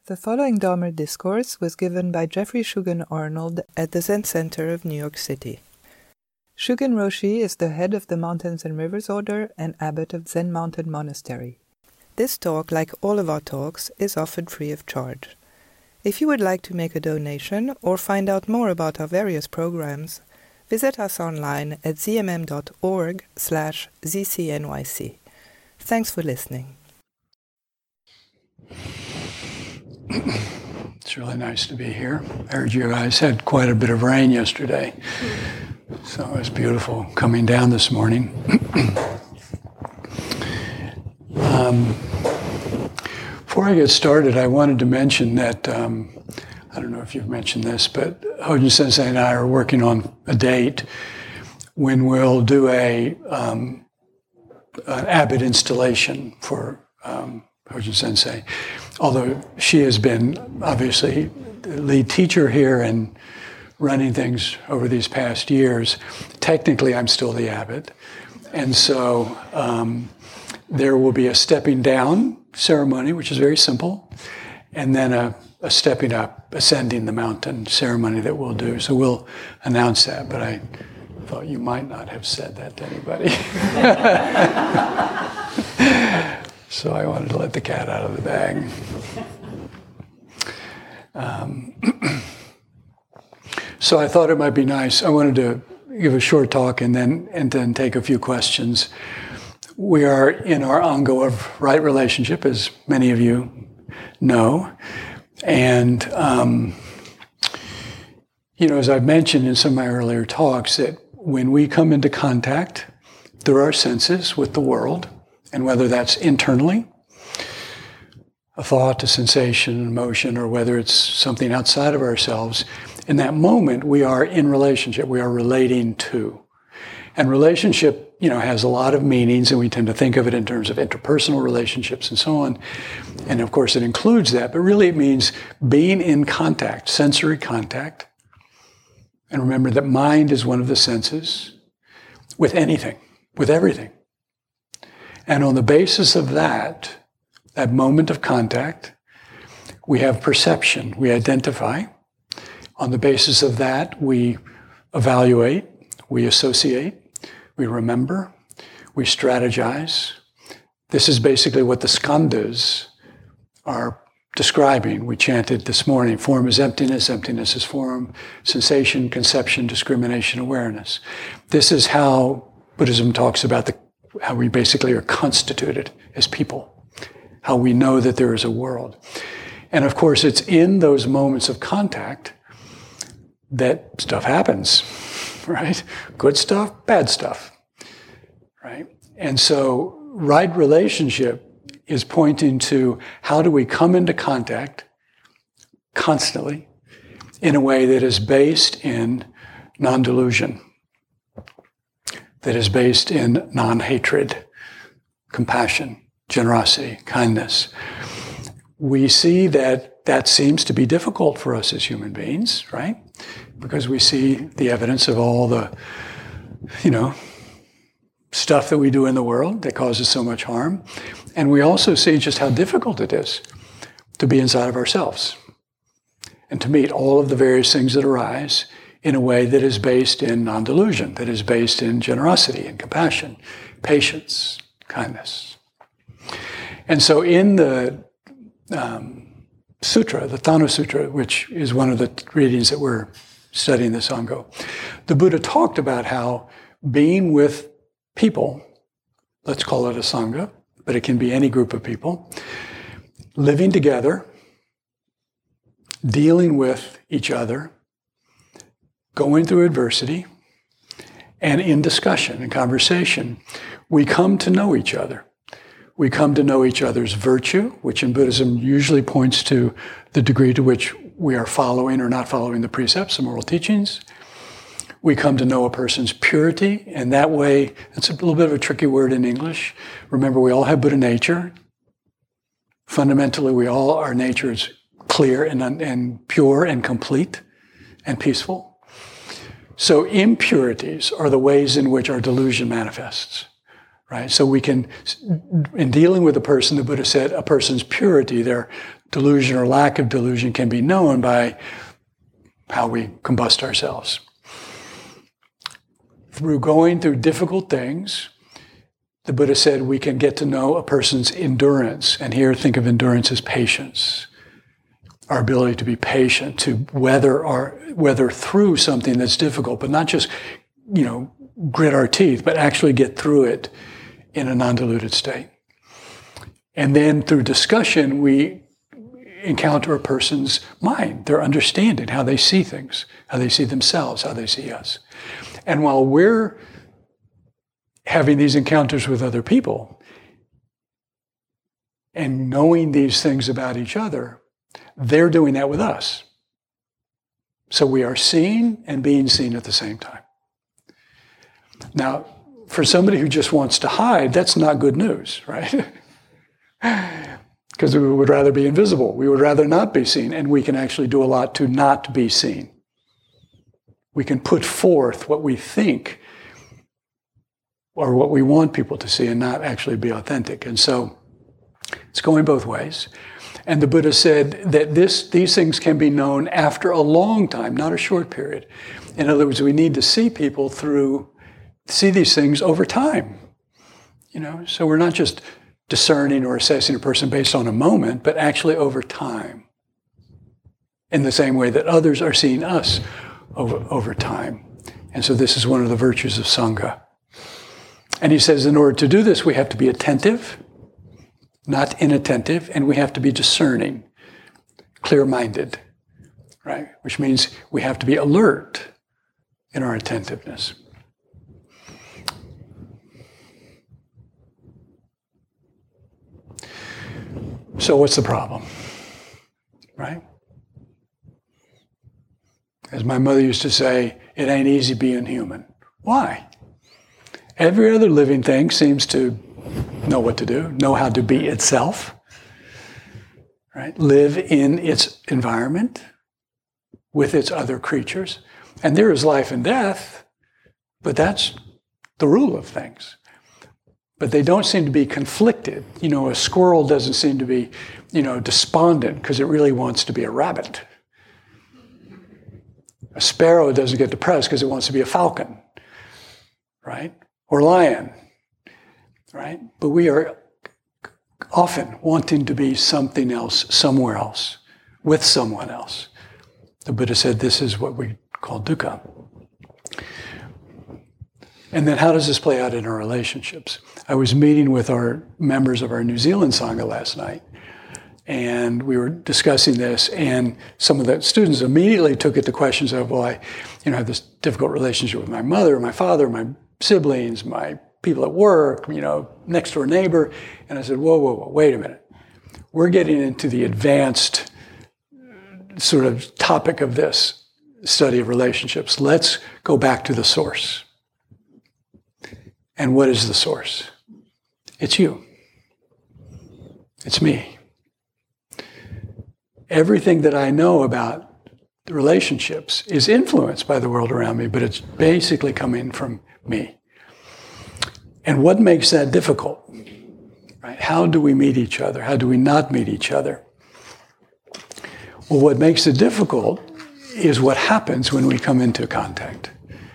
The following Dharma discourse was given by Jeffrey Shugen Arnold at the Zen Center of New York City. Shugen Roshi is the head of the Mountains and Rivers Order and abbot of Zen Mountain Monastery. This talk, like all of our talks, is offered free of charge. If you would like to make a donation or find out more about our various programs, visit us online at zmm.org/ZCNYC. Thanks for listening. It's really nice to be here. I heard you guys had quite a bit of rain yesterday, so it was beautiful coming down this morning. Before I get started, I wanted to mention that, I don't know if you've mentioned this, but Hojin Sensei and I are working on a date when we'll do an abbot installation for Hojin Sensei. Although she has been obviously the lead teacher here and running things over these past years, technically I'm still the abbot. And so there will be a stepping down ceremony, which is very simple, and then a stepping up, ascending the mountain ceremony that we'll do. So we'll announce that, but I thought you might not have said that to anybody. So I wanted to let the cat out of the bag. So I thought it might be nice. I wanted to give a short talk and then take a few questions. We are in our Ango of right relationship, as many of you know. And, as I've mentioned in some of my earlier talks, that when we come into contact through our senses with the world, and whether that's internally, a thought, a sensation, an emotion, or whether it's something outside of ourselves, in that moment we are in relationship, we are relating to. And relationship, has a lot of meanings, and we tend to think of it in terms of interpersonal relationships and so on. And of course it includes that, but really it means being in contact, sensory contact. And remember that mind is one of the senses with anything, with everything. And on the basis of that moment of contact, we have perception, we identify. On the basis of that, we evaluate, we associate, we remember, we strategize. This is basically what the skandhas are describing. We chanted this morning, form is emptiness, emptiness is form, sensation, conception, discrimination, awareness. This is how Buddhism talks about how we basically are constituted as people, how we know that there is a world. And of course, it's in those moments of contact that stuff happens, right? Good stuff, bad stuff, right? And so right relationship is pointing to how do we come into contact constantly in a way that is based in non-delusion, that is based in non-hatred, compassion, generosity, kindness. We see that seems to be difficult for us as human beings, right? Because we see the evidence of all the, stuff that we do in the world that causes so much harm. And we also see just how difficult it is to be inside of ourselves and to meet all of the various things that arise in a way that is based in non-delusion, that is based in generosity and compassion, patience, kindness. And so in the sutra, the Thana Sutra, which is one of the readings that we're studying this Ango, the Buddha talked about how being with people, let's call it a Sangha, but it can be any group of people, living together, dealing with each other, going through adversity, and in discussion and conversation, we come to know each other. We come to know each other's virtue, which in Buddhism usually points to the degree to which we are following or not following the precepts, the moral teachings. We come to know a person's purity, and that way, it's a little bit of a tricky word in English. Remember, we all have Buddha nature. Fundamentally, our nature is clear and pure and complete and peaceful. So impurities are the ways in which our delusion manifests, right? So we can, in dealing with a person, the Buddha said, a person's purity, their delusion or lack of delusion can be known by how we combust ourselves. Through going through difficult things, the Buddha said we can get to know a person's endurance. And here, think of endurance as patience. Our ability to be patient, to weather through something that's difficult, but not just, grit our teeth, but actually get through it in a non-diluted state. And then through discussion, we encounter a person's mind, their understanding, how they see things, how they see themselves, how they see us. And while we're having these encounters with other people and knowing these things about each other, they're doing that with us. So we are seeing and being seen at the same time. Now, for somebody who just wants to hide, that's not good news, right? Because we would rather be invisible. We would rather not be seen. And we can actually do a lot to not be seen. We can put forth what we think or what we want people to see and not actually be authentic. And so it's going both ways. And the Buddha said that these things can be known after a long time, not a short period. In other words, we need to see people see these things over time. So we're not just discerning or assessing a person based on a moment, but actually over time. In the same way that others are seeing us over time. And so this is one of the virtues of Sangha. And he says in order to do this, we have to be attentive, not inattentive, and we have to be discerning, clear-minded, right? Which means we have to be alert in our attentiveness. So what's the problem, right? As my mother used to say, it ain't easy being human. Why? Every other living thing seems to know what to do, know how to be itself, right? Live in its environment with its other creatures. And there is life and death, but that's the rule of things. But they don't seem to be conflicted. A squirrel doesn't seem to be, despondent because it really wants to be a rabbit. A sparrow doesn't get depressed because it wants to be a falcon, right? Or lion, right? But we are often wanting to be something else, somewhere else, with someone else. The Buddha said this is what we call dukkha. And then how does this play out in our relationships? I was meeting with our members of our New Zealand Sangha last night, and we were discussing this, and some of the students immediately took it to questions of, well, I have this difficult relationship with my mother, my father, my siblings, my people at work, next door neighbor. And I said, whoa, wait a minute. We're getting into the advanced sort of topic of this study of relationships. Let's go back to the source. And what is the source? It's you. It's me. Everything that I know about the relationships is influenced by the world around me, but it's basically coming from me. And what makes that difficult? Right? How do we meet each other? How do we not meet each other? Well, what makes it difficult is what happens when we come into contact.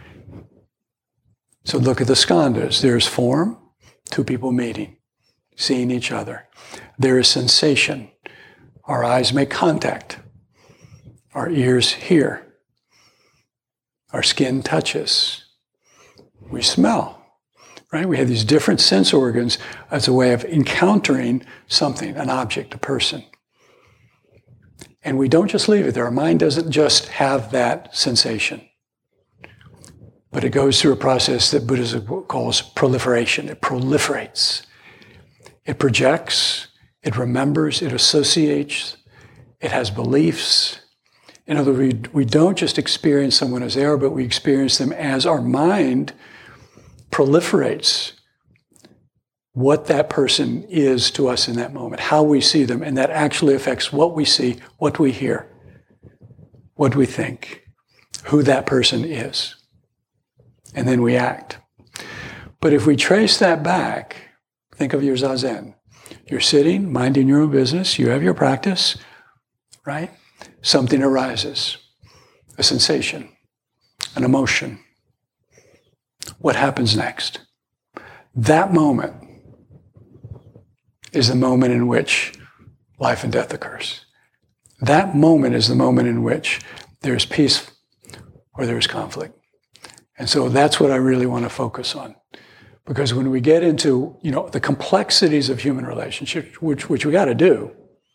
So look at the skandhas. There's form, two people meeting, seeing each other. There is sensation. Our eyes make contact. Our ears hear. Our skin touches. We smell. Right? We have these different sense organs as a way of encountering something, an object, a person. And we don't just leave it there. Our mind doesn't just have that sensation. But it goes through a process that Buddhism calls proliferation. It proliferates. It projects. It remembers. It associates. It has beliefs. In other words, we don't just experience someone as they are, but we experience them as our mind proliferates what that person is to us in that moment, how we see them, and that actually affects what we see, what we hear, what we think, who that person is. And then we act. But if we trace that back, think of your zazen, You're sitting, minding your own business. You have your practice, right? Something arises, a sensation, an emotion. What happens next? That moment is the moment in which life and death occurs. That moment is the moment in which there's peace or there's conflict. And so that's what I really want to focus on. Because when we get into, the complexities of human relationships, which we got to do,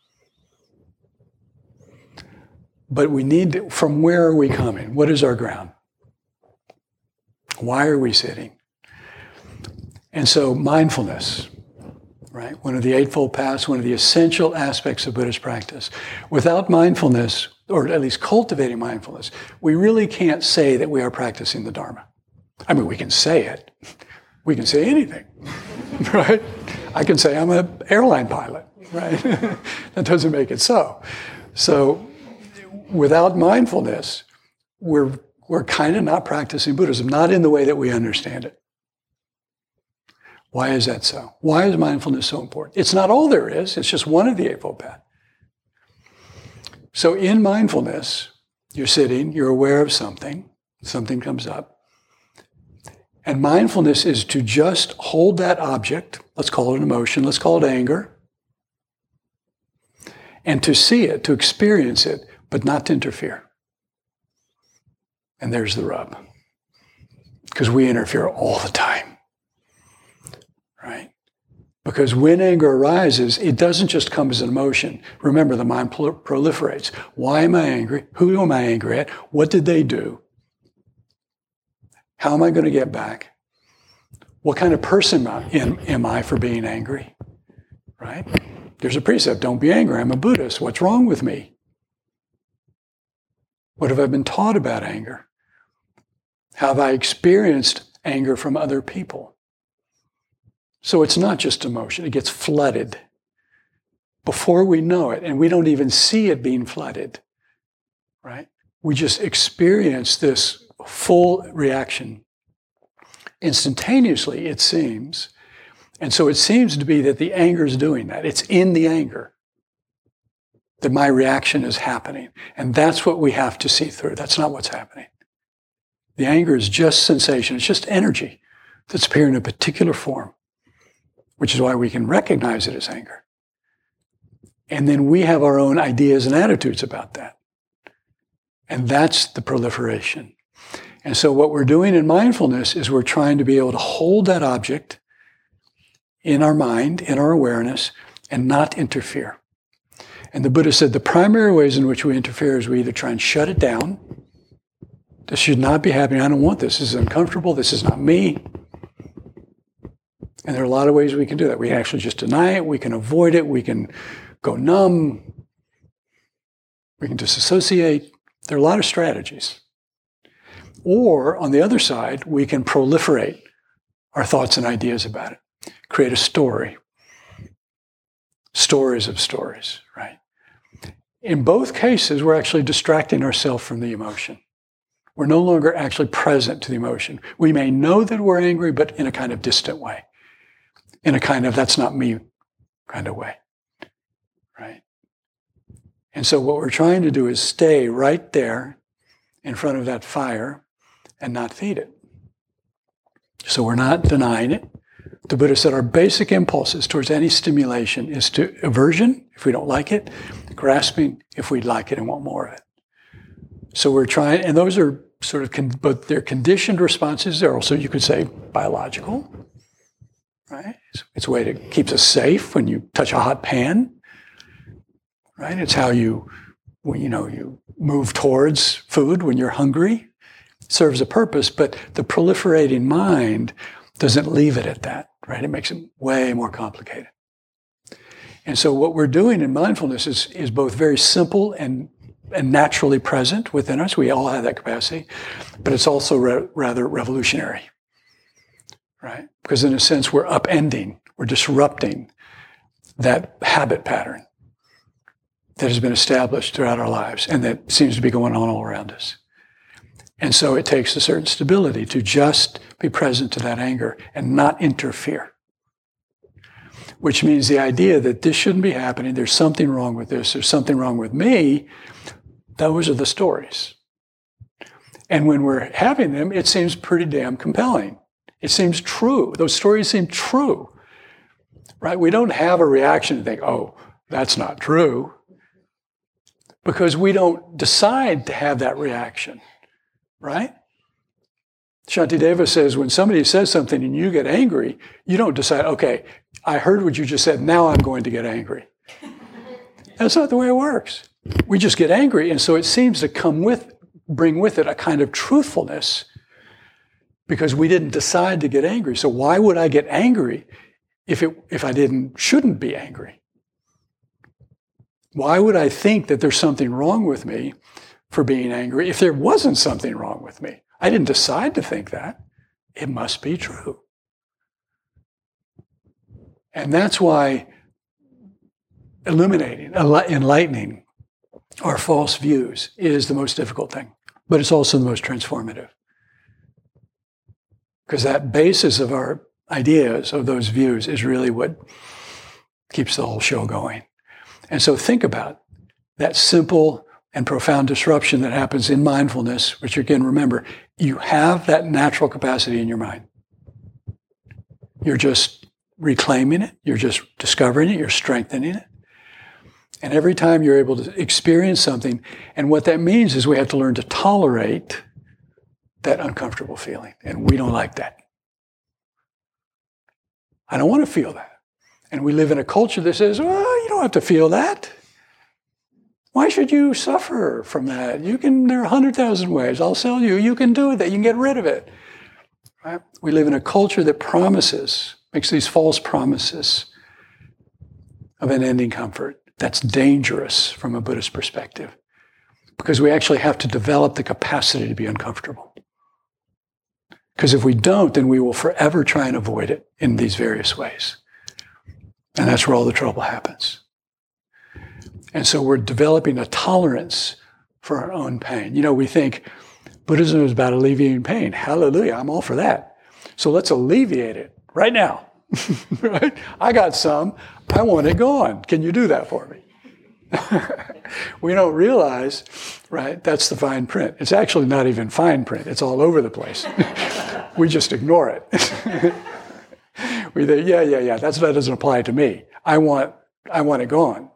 but we need to, from where are we coming? What is our ground? Why are we sitting? And so mindfulness, right? One of the Eightfold Paths, one of the essential aspects of Buddhist practice. Without mindfulness, or at least cultivating mindfulness, we really can't say that we are practicing the Dharma. I mean, we can say it. We can say anything, right? I can say I'm an airline pilot, right? That doesn't make it so. So without mindfulness, we're kind of not practicing Buddhism, not in the way that we understand it. Why is that so? Why is mindfulness so important? It's not all there is. It's just one of the Eightfold Path. So in mindfulness, you're sitting, you're aware of something comes up. And mindfulness is to just hold that object, let's call it an emotion, let's call it anger, and to see it, to experience it, but not to interfere. And there's the rub. Because we interfere all the time. Right? Because when anger arises, it doesn't just come as an emotion. Remember, the mind proliferates. Why am I angry? Who am I angry at? What did they do? How am I going to get back? What kind of person am I for being angry? Right? There's a precept, don't be angry. I'm a Buddhist. What's wrong with me? What have I been taught about anger? How have I experienced anger from other people? So it's not just emotion, it gets flooded before we know it, and we don't even see it being flooded, right? We just experience this full reaction instantaneously, it seems. And so it seems to be that the anger is doing that. It's in the anger that my reaction is happening. And that's what we have to see through. That's not what's happening. The anger is just sensation. It's just energy that's appearing in a particular form, which is why we can recognize it as anger. And then we have our own ideas and attitudes about that. And that's the proliferation. And so what we're doing in mindfulness is we're trying to be able to hold that object in our mind, in our awareness, and not interfere. And the Buddha said the primary ways in which we interfere is we either try and shut it down. This should not be happening. I don't want this. This is uncomfortable. This is not me. And there are a lot of ways we can do that. We can actually just deny it. We can avoid it. We can go numb. We can disassociate. There are a lot of strategies. Or, on the other side, we can proliferate our thoughts and ideas about it. Create a story. Stories of stories, right? In both cases, we're actually distracting ourselves from the emotion. We're no longer actually present to the emotion. We may know that we're angry, but in a kind of distant way. In a kind of, that's not me kind of way, right? And so what we're trying to do is stay right there in front of that fire and not feed it. So we're not denying it. The Buddha said our basic impulses towards any stimulation is to aversion, if we don't like it, grasping, if we like it and want more of it. So we're trying, and those are sort of, but they're conditioned responses. They're also, you could say, biological, right? It's a way to keep us safe when you touch a hot pan, right? It's how you move towards food when you're hungry. It serves a purpose, but the proliferating mind doesn't leave it at that, right? It makes it way more complicated. And so what we're doing in mindfulness is both very simple and naturally present within us. We all have that capacity, but it's also rather revolutionary, right? Because in a sense, we're upending, we're disrupting that habit pattern that has been established throughout our lives and that seems to be going on all around us. And so it takes a certain stability to just be present to that anger and not interfere. which means the idea that this shouldn't be happening, there's something wrong with this, there's something wrong with me, those are the stories. And when we're having them, it seems pretty damn compelling. It seems true. Those stories seem true, right? We don't have a reaction and think, oh, that's not true, because we don't decide to have that reaction, right? Shantideva says when somebody says something and you get angry, you don't decide, okay, I heard what you just said, now I'm going to get angry. That's not the way it works. We just get angry, and so it seems to bring with it a kind of truthfulness because we didn't decide to get angry. So why would I get angry if I shouldn't be angry? Why would I think that there's something wrong with me for being angry if there wasn't something wrong with me? I didn't decide to think that. It must be true. And that's why enlightening our false views is the most difficult thing, but it's also the most transformative. Because that basis of our ideas, of those views, is really what keeps the whole show going. And so think about that simple and profound disruption that happens in mindfulness, which again, remember, you have that natural capacity in your mind. You're just reclaiming it, you're just discovering it, you're strengthening it. And every time you're able to experience something, and what that means is we have to learn to tolerate that uncomfortable feeling. And we don't like that. I don't want to feel that. And we live in a culture that says, well, you don't have to feel that. Why should you suffer from that? There are 100,000 ways. I'll sell you. You can do that. You can get rid of it. Right? We live in a culture that makes these false promises of unending comfort. That's dangerous from a Buddhist perspective because we actually have to develop the capacity to be uncomfortable. Because if we don't, then we will forever try and avoid it in these various ways. And that's where all the trouble happens. And so we're developing a tolerance for our own pain. We think Buddhism is about alleviating pain. Hallelujah, I'm all for that. So let's alleviate it right now. Right? I got some. I want it gone. Can you do that for me? We don't realize, right, that's the fine print. It's actually not even fine print. It's all over the place. We just ignore it. We think, yeah, that doesn't apply to me. I want it gone.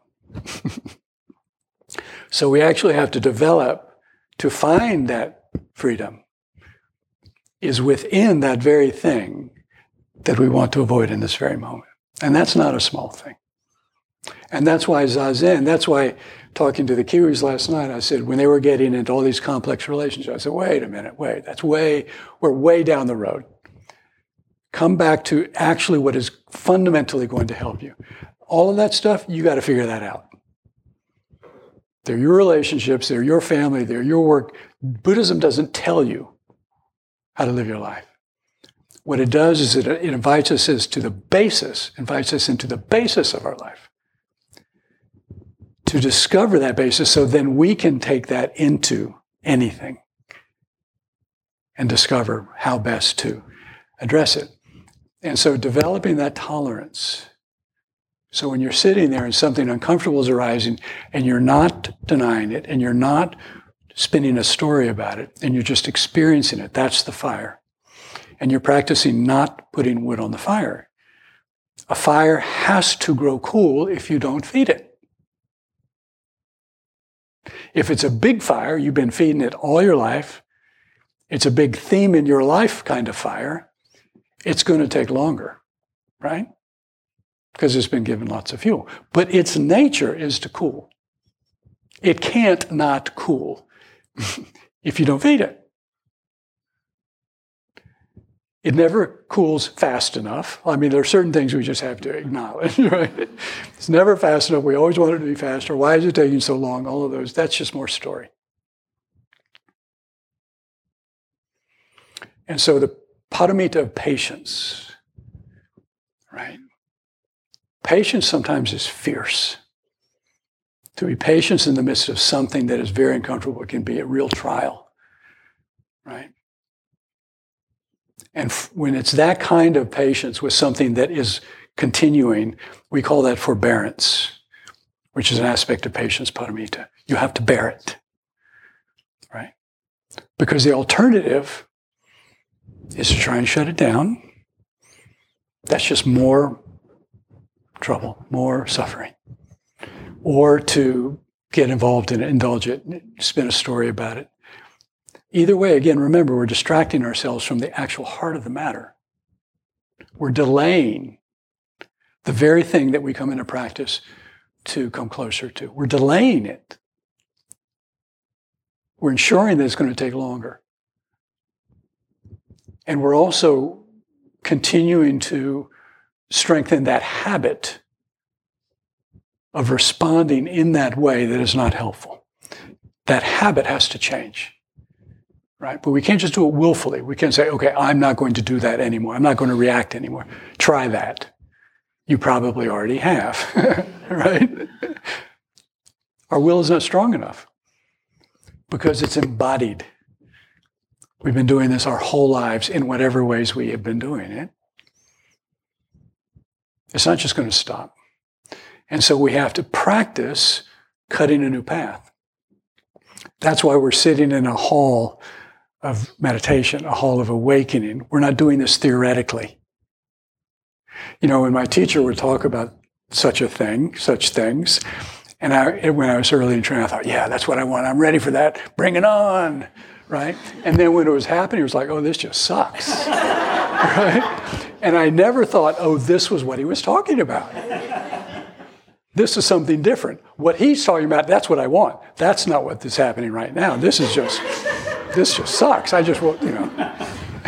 So we actually have to develop to find that freedom is within that very thing that we want to avoid in this very moment. And that's not a small thing. And that's why Zazen, that's why talking to the Kiwis last night, I said, when they were getting into all these complex relationships, I said, wait a minute, we're way down the road. Come back to actually what is fundamentally going to help you. All of that stuff, you got to figure that out. They're your relationships, they're your family, they're your work. Buddhism doesn't tell you how to live your life. What it does is it invites us into the basis of our life. To discover that basis so then we can take that into anything and discover how best to address it. And so developing that tolerance. So when you're sitting there and something uncomfortable is arising and you're not denying it and you're not spinning a story about it and you're just experiencing it, that's the fire. And you're practicing not putting wood on the fire. A fire has to grow cool if you don't feed it. If it's a big fire, you've been feeding it all your life, it's a big theme in your life kind of fire, it's going to take longer, right? Because it's been given lots of fuel. But its nature is to cool. It can't not cool if you don't feed it. It never cools fast enough. I mean, there are certain things we just have to acknowledge, right? It's never fast enough. We always want it to be faster. Why is it taking so long? All of those. That's just more story. And so the paramita of patience, right? Patience sometimes is fierce. To be patient in the midst of something that is very uncomfortable can be a real trial, right? And when it's that kind of patience with something that is continuing, we call that forbearance, which is an aspect of patience, paramita. You have to bear it, right? Because the alternative is to try and shut it down. That's just more trouble, more suffering. Or to get involved in it, indulge it, spin a story about it. Either way, again, remember, we're distracting ourselves from the actual heart of the matter. We're delaying the very thing that we come into practice to come closer to. We're delaying it. We're ensuring that it's going to take longer. And we're also continuing to strengthen that habit of responding in that way that is not helpful. That habit has to change, right? But we can't just do it willfully. We can't say, okay, I'm not going to do that anymore. I'm not going to react anymore. Try that. You probably already have, right? Our will is not strong enough because it's embodied. We've been doing this our whole lives in whatever ways we have been doing it. It's not just going to stop. And so we have to practice cutting a new path. That's why we're sitting in a hall of meditation, a hall of awakening. We're not doing this theoretically. You know, when my teacher would talk about such things, and when I was early in training, I thought, yeah, that's what I want. I'm ready for that. Bring it on, right? And then when it was happening, it was like, oh, this just sucks, right? And I never thought, oh, this was what he was talking about. This is something different. What he's talking about, that's what I want. That's not what is happening right now. This just sucks. I just want, you know.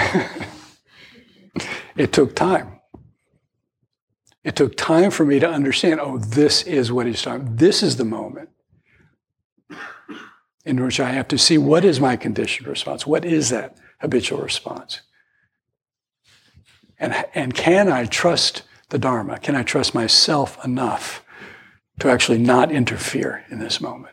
It took time. It took time for me to understand, oh, this is what he's talking about. This is the moment in which I have to see what is my conditioned response? What is that habitual response? And can I trust the Dharma? Can I trust myself enough to actually not interfere in this moment?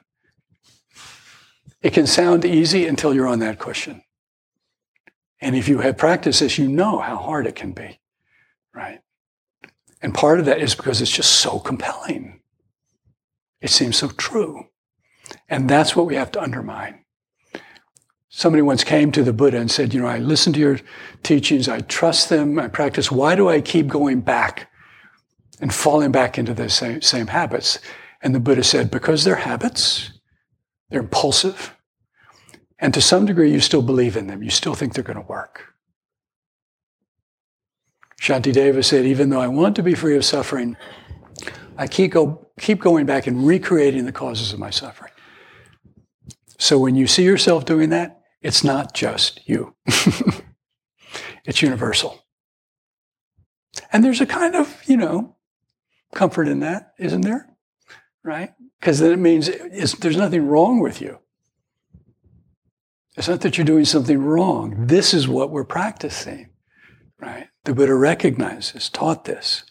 It can sound easy until you're on that cushion. And if you have practiced this, you know how hard it can be, right? And part of that is because it's just so compelling. It seems so true. And that's what we have to undermine. Somebody once came to the Buddha and said, you know, I listen to your teachings, I trust them, I practice. Why do I keep going back and falling back into the same habits? And the Buddha said, because they're habits, they're impulsive, and to some degree you still believe in them. You still think they're going to work. Shantideva said, even though I want to be free of suffering, I keep going back and recreating the causes of my suffering. So when you see yourself doing that, it's not just you. It's universal. And there's a kind of, you know, comfort in that, isn't there? Right? Because then it means there's nothing wrong with you. It's not that you're doing something wrong. This is what we're practicing, right? The Buddha recognizes, taught this.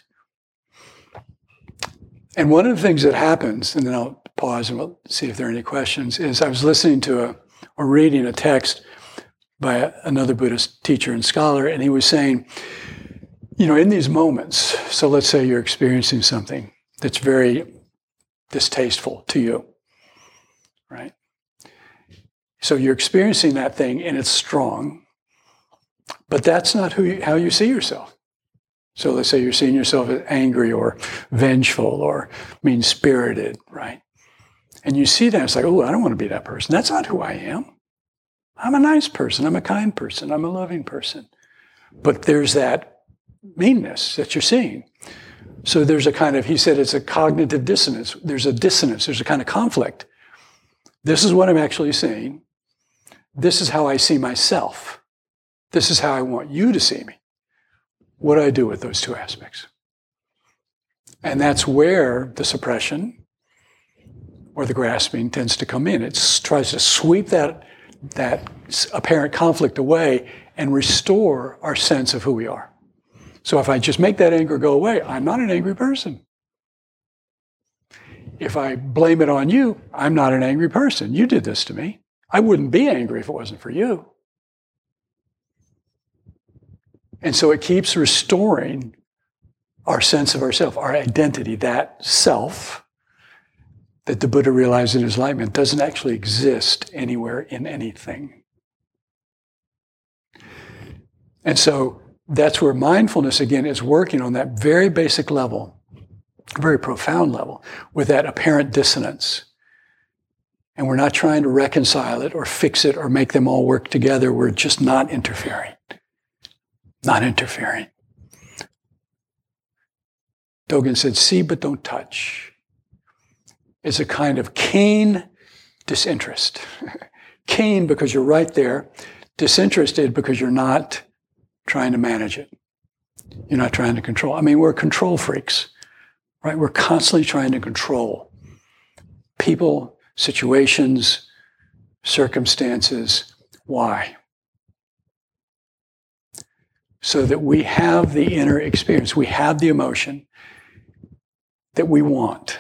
And one of the things that happens, and then I'll pause and we'll see if there are any questions, is I was listening to or reading a text by another Buddhist teacher and scholar, and he was saying, you know, in these moments, so let's say you're experiencing something that's very distasteful to you, right? So you're experiencing that thing and it's strong, but that's not how you see yourself. So let's say you're seeing yourself as angry or vengeful or mean-spirited, right? And you see that, it's like, oh, I don't want to be that person. That's not who I am. I'm a nice person. I'm a kind person. I'm a loving person. But there's that meanness that you're seeing. So there's a kind of, he said it's a cognitive dissonance. There's a dissonance. There's a kind of conflict. This is what I'm actually seeing. This is how I see myself. This is how I want you to see me. What do I do with those two aspects? And that's where the suppression or the grasping tends to come in. It tries to sweep that apparent conflict away and restore our sense of who we are. So if I just make that anger go away, I'm not an angry person. If I blame it on you, I'm not an angry person. You did this to me. I wouldn't be angry if it wasn't for you. And so it keeps restoring our sense of ourself, our identity, that self that the Buddha realized in his enlightenment doesn't actually exist anywhere in anything. And so that's where mindfulness, again, is working on that very basic level, very profound level, with that apparent dissonance. And we're not trying to reconcile it or fix it or make them all work together. We're just not interfering. Not interfering. Dogen said, see but don't touch. It's a kind of keen disinterest. Keen because you're right there. Disinterested because you're not trying to manage it. You're not trying to control. I mean, we're control freaks, right? We're constantly trying to control people, situations, circumstances. Why? So that we have the inner experience, we have the emotion that we want,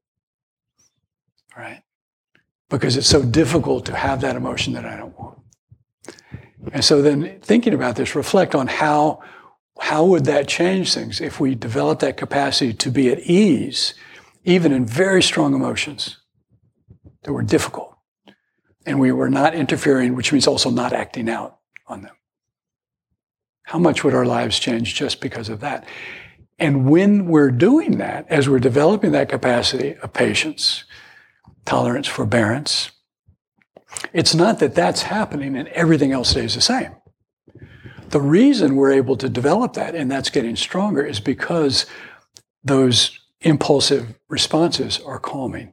right? Because it's so difficult to have that emotion that I don't want. And so then thinking about this, reflect on how would that change things if we develop that capacity to be at ease, even in very strong emotions that were difficult. And we were not interfering, which means also not acting out on them. How much would our lives change just because of that? And when we're doing that, as we're developing that capacity of patience, tolerance, forbearance, it's not that that's happening and everything else stays the same. The reason we're able to develop that, and that's getting stronger, is because those impulsive responses are calming.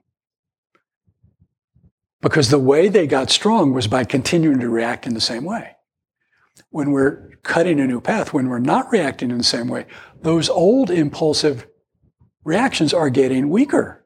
Because the way they got strong was by continuing to react in the same way. When we're cutting a new path, when we're not reacting in the same way, those old impulsive reactions are getting weaker.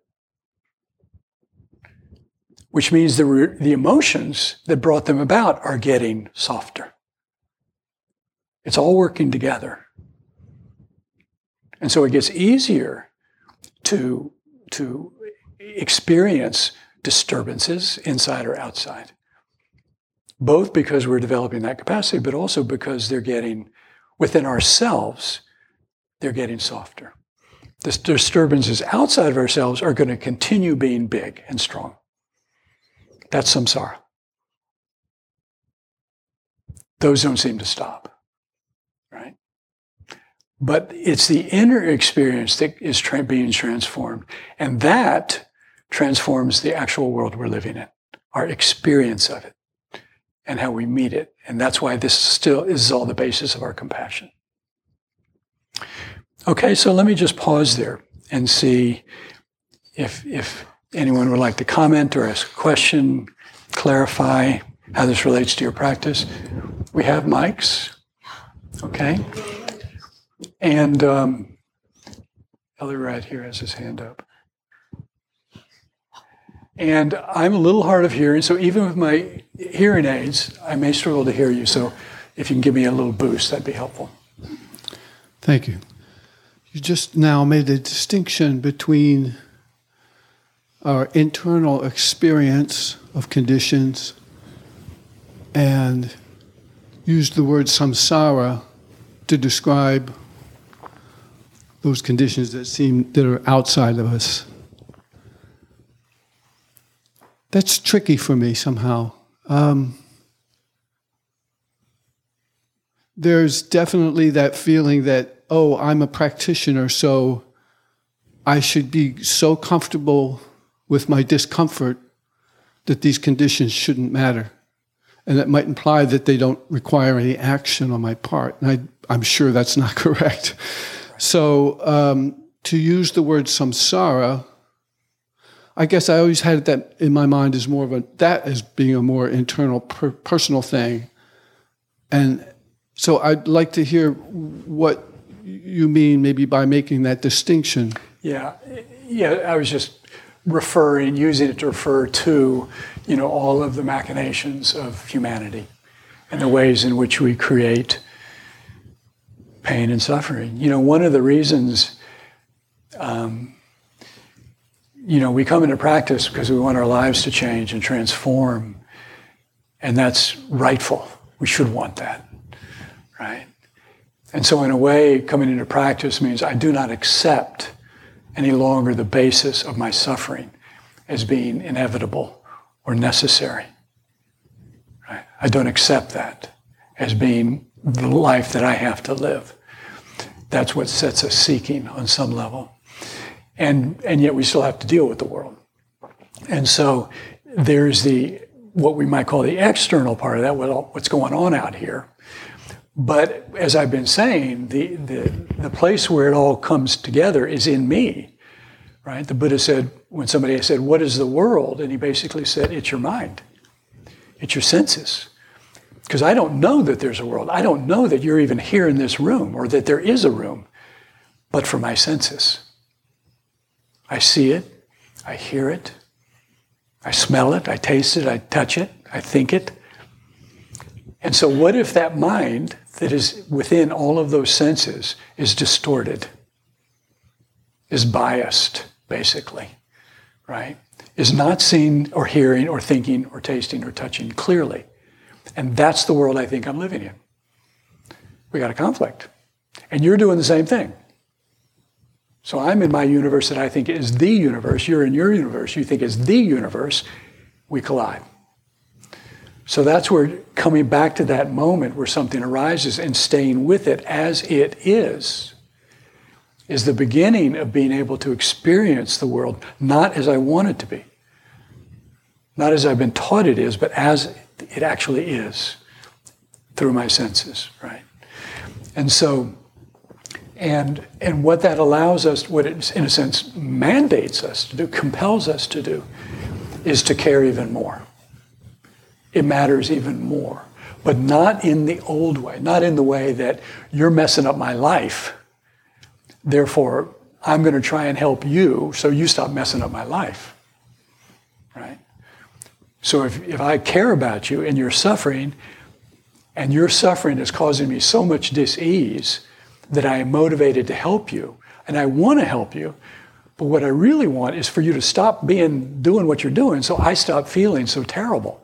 Which means the emotions that brought them about are getting softer. It's all working together. And so it gets easier to experience disturbances inside or outside. Both because we're developing that capacity, but also because they're getting, within ourselves, they're getting softer. The disturbances outside of ourselves are going to continue being big and strong. That's samsara. Those don't seem to stop, right? But it's the inner experience that is being transformed, and that transforms the actual world we're living in, our experience of it, and how we meet it. And that's why this still is all the basis of our compassion. Okay, so let me just pause there and see if anyone would like to comment or ask a question, clarify how this relates to your practice. We have mics, okay? And Ellie right here has his hand up. And I'm a little hard of hearing, so even with my hearing aids, I may struggle to hear you. So if you can give me a little boost, that'd be helpful. Thank you. You just now made a distinction between our internal experience of conditions and used the word samsara to describe those conditions that are outside of us. That's tricky for me somehow. There's definitely that feeling that, oh, I'm a practitioner, so I should be so comfortable with my discomfort that these conditions shouldn't matter. And that might imply that they don't require any action on my part. And I'm sure that's not correct. So to use the word samsara, I guess I always had that in my mind as more of that as being a more internal, personal thing. And so I'd like to hear what you mean maybe by making that distinction. Yeah, I was just using it to refer to, all of the machinations of humanity and the ways in which we create pain and suffering. One of the reasons, we come into practice because we want our lives to change and transform, and that's rightful. We should want that, right? And so in a way, coming into practice means I do not accept any longer the basis of my suffering as being inevitable or necessary. Right? I don't accept that as being the life that I have to live. That's what sets us seeking on some level. And yet we still have to deal with the world. And so there's what we might call the external part of that, what's going on out here. But as I've been saying, the place where it all comes together is in me, right? The Buddha said, when somebody said, what is the world? And he basically said, it's your mind. It's your senses. Because I don't know that there's a world. I don't know that you're even here in this room or that there is a room, but for my senses. I see it, I hear it, I smell it, I taste it, I touch it, I think it. And so what if that mind that is within all of those senses is distorted, is biased, basically, right? Is not seeing or hearing or thinking or tasting or touching clearly. And that's the world I think I'm living in. We got a conflict. And you're doing the same thing. So I'm in my universe that I think is the universe. You're in your universe you think is the universe. We collide. So that's where coming back to that moment where something arises and staying with it as it is the beginning of being able to experience the world not as I want it to be. Not as I've been taught it is, but as it actually is through my senses, right? And so, and what that allows us, what it in a sense mandates us to do, compels us to do, is to care even more. It matters even more, but not in the old way, not in the way that you're messing up my life. Therefore, I'm going to try and help you so you stop messing up my life, right? So if I care about you and you're suffering, and your suffering is causing me so much dis-ease that I am motivated to help you, and I want to help you, but what I really want is for you to stop doing what you're doing so I stop feeling so terrible.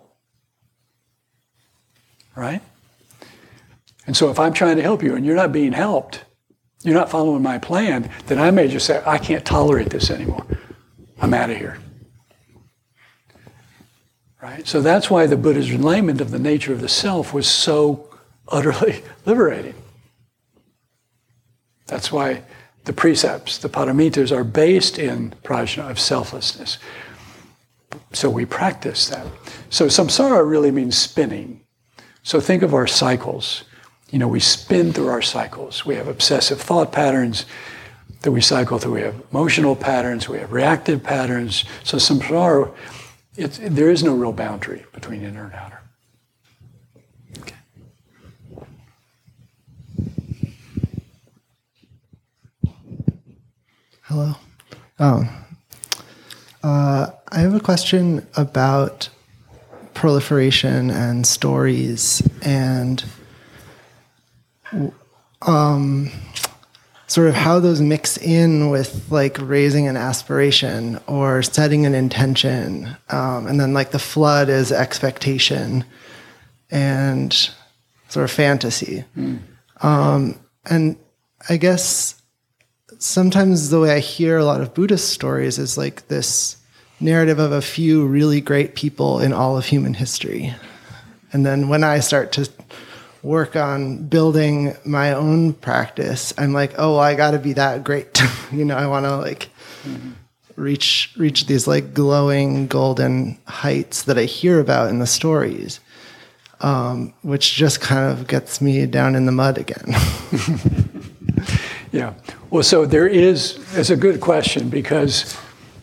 Right? And so if I'm trying to help you and you're not being helped, you're not following my plan, then I may just say, I can't tolerate this anymore. I'm out of here. Right? So that's why the Buddha's enlightenment of the nature of the self was so utterly liberating. That's why the precepts, the paramitas, are based in prajna of selflessness. So we practice that. So samsara really means spinning. So think of our cycles. You know, we spin through our cycles. We have obsessive thought patterns that we cycle through. We have emotional patterns. We have reactive patterns. So samsara, there is no real boundary between inner and outer. Okay. Hello. I have a question about proliferation and stories and sort of how those mix in with like raising an aspiration or setting an intention, and then like the flood is expectation and sort of fantasy. And I guess sometimes the way I hear a lot of Buddhist stories is like this narrative of a few really great people in all of human history. And then when I start to work on building my own practice, I'm like, oh, I got to be that great. You know, I want to like reach these like glowing golden heights that I hear about in the stories, which just kind of gets me down in the mud again. Yeah. Well, so it's a good question because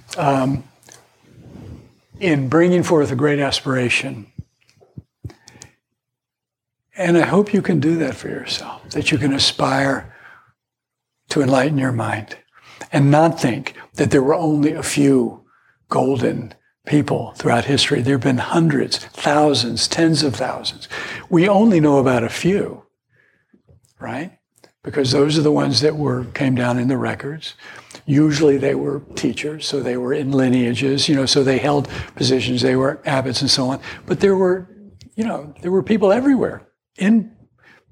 in bringing forth a great aspiration, and I hope you can do that for yourself, that you can aspire to enlighten your mind and not think that there were only a few golden people throughout history. There have been hundreds, thousands, tens of thousands. We only know about a few, right? Because those are the ones that came down in the records. Usually they were teachers, so they were in lineages, so they held positions, they were abbots and so on. But there were people everywhere in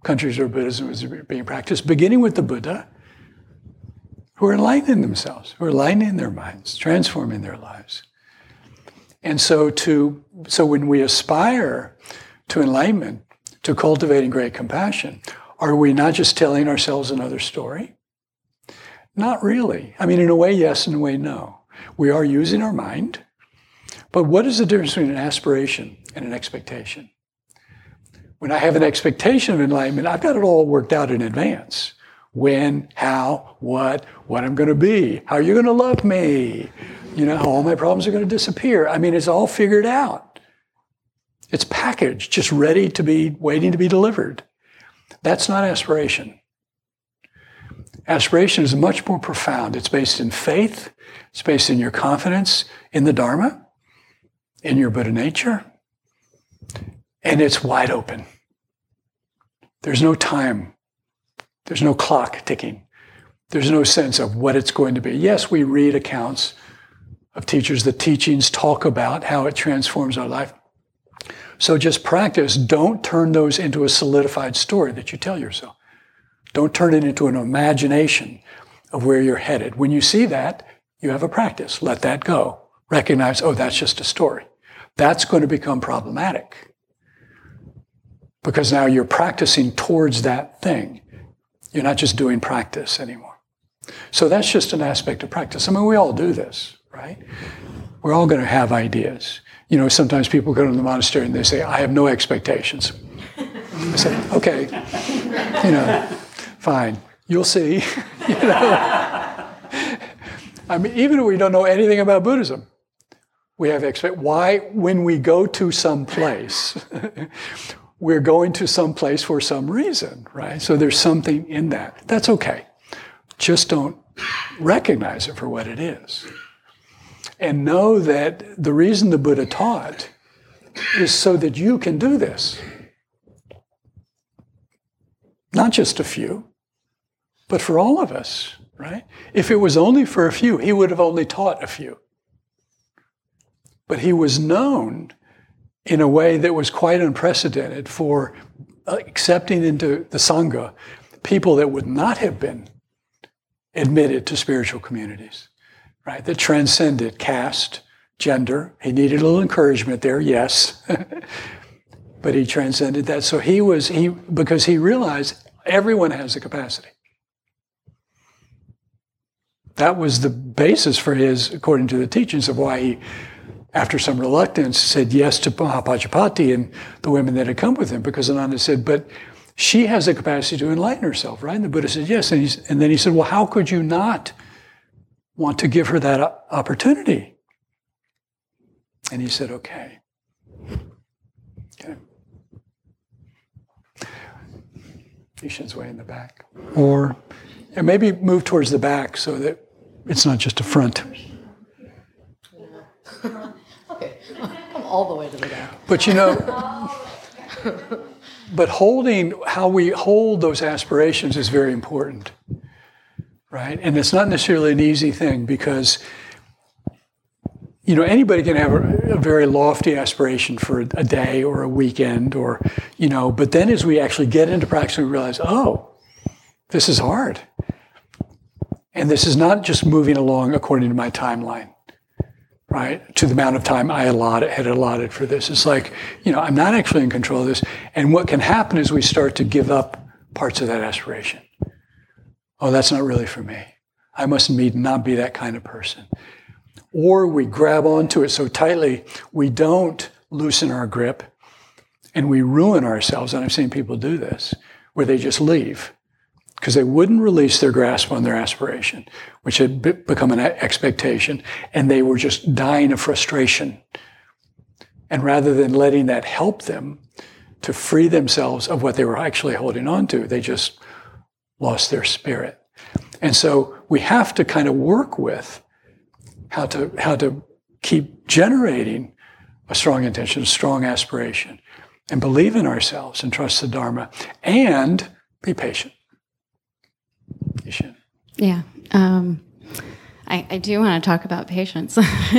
countries where Buddhism was being practiced, beginning with the Buddha, who are enlightening themselves, who are enlightening their minds, transforming their lives. And so when we aspire to enlightenment, to cultivating great compassion, are we not just telling ourselves another story? Not really. I mean, in a way, yes, in a way, no. We are using our mind, but what is the difference between an aspiration and an expectation? When I have an expectation of enlightenment, I've got it all worked out in advance. When, how, what I'm going to be, how you're going to love me, how all my problems are going to disappear. I mean, it's all figured out. It's packaged, just ready to be, waiting to be delivered. That's not aspiration. Aspiration is much more profound. It's based in faith. It's based in your confidence in the Dharma, in your Buddha nature. And it's wide open. There's no time. There's no clock ticking. There's no sense of what it's going to be. Yes, we read accounts of teachers. The teachings talk about how it transforms our life. So just practice. Don't turn those into a solidified story that you tell yourself. Don't turn it into an imagination of where you're headed. When you see that, you have a practice. Let that go. Recognize, oh, that's just a story. That's going to become problematic because now you're practicing towards that thing. You're not just doing practice anymore. So that's just an aspect of practice. I mean, we all do this, right? We're all going to have ideas. Sometimes people go to the monastery and they say, I have no expectations. I say, okay, fine, you'll see. I mean, even if we don't know anything about Buddhism, we have why, when we go to some place, we're going to some place for some reason, right? So there's something in that. That's okay. Just don't recognize it for what it is. And know that the reason the Buddha taught is so that you can do this. Not just a few, but for all of us, right? If it was only for a few, he would have only taught a few. But he was known in a way that was quite unprecedented for accepting into the Sangha people that would not have been admitted to spiritual communities, right? That transcended caste, gender. He needed a little encouragement there, yes. But he transcended that. So because he realized everyone has the capacity. That was the basis for his, according to the teachings, of why he, after some reluctance, said yes to Mahapajapati and the women that had come with him, because Ananda said, but she has the capacity to enlighten herself, right? And the Buddha said yes. And then he said, well, how could you not want to give her that opportunity? And he said, okay. Ishin's way in the back. Or maybe move towards the back so that it's not just a front. Okay, come all the way to the back. But but how we hold those aspirations is very important, right? And it's not necessarily an easy thing because, anybody can have a very lofty aspiration for a day or a weekend or, but then as we actually get into practice, we realize, oh, this is hard. And this is not just moving along according to my timeline, right? To the amount of time I had allotted for this. It's like, I'm not actually in control of this. And what can happen is we start to give up parts of that aspiration. Oh, that's not really for me. I must not be that kind of person. Or we grab onto it so tightly, we don't loosen our grip and we ruin ourselves. And I've seen people do this, where they just leave because they wouldn't release their grasp on their aspiration, which had become an expectation, and they were just dying of frustration. And rather than letting that help them to free themselves of what they were actually holding on to, they just lost their spirit. And so we have to kind of work with how to keep generating a strong intention, a strong aspiration, and believe in ourselves and trust the Dharma, and be patient. Yeah. I do want to talk about patience.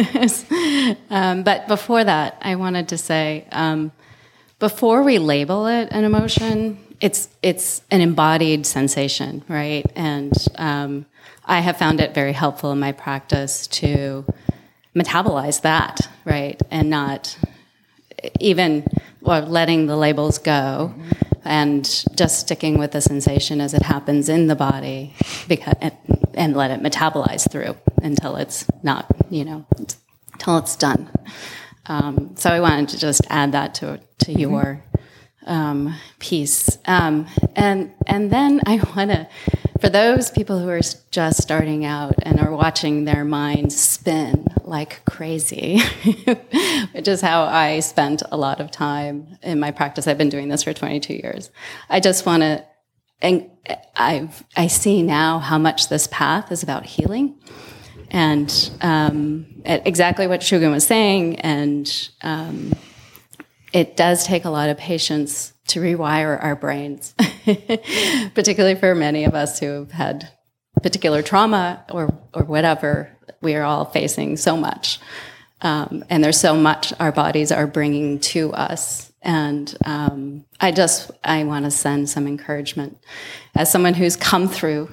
But before that, I wanted to say, before we label it an emotion, it's an embodied sensation, right? And I have found it very helpful in my practice to metabolize that, right? And not even letting the labels go and just sticking with the sensation as it happens in the body and let it metabolize through until it's not, until it's done. So I wanted to just add that to your piece. And then I want to, for those people who are just starting out and are watching their minds spin like crazy, which is how I spent a lot of time in my practice. I've been doing this for 22 years. I just want to, and I see now how much this path is about healing. And exactly what Shugen was saying, and it does take a lot of patience to rewire our brains, particularly for many of us who have had particular trauma or whatever. We are all facing so much, and there's so much our bodies are bringing to us. And I want to send some encouragement as someone who's come through